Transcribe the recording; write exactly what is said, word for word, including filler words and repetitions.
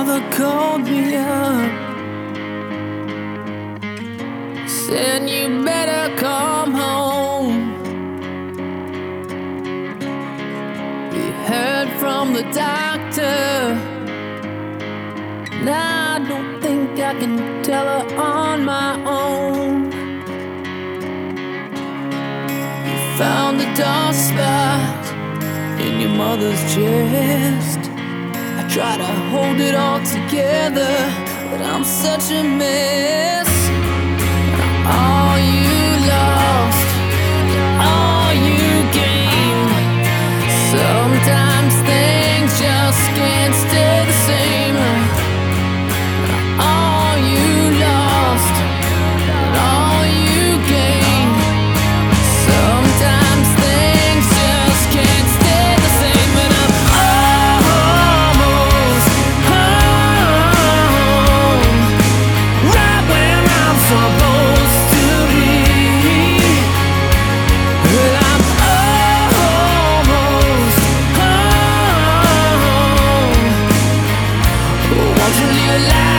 father called me up, said you better come home. He heard from the doctor, now I don't think I can tell her on my own. You found a dark spot in your mother's chest. I try to hold it all together, but I'm such a mess. All you lost, all you gained. Sometimes things just can't stay the same. All you lost, all you gained. Sometimes things just can't stay the same. But I'm almost home, right where I'm supposed to be. But I'm almost home. Won't you leave a light?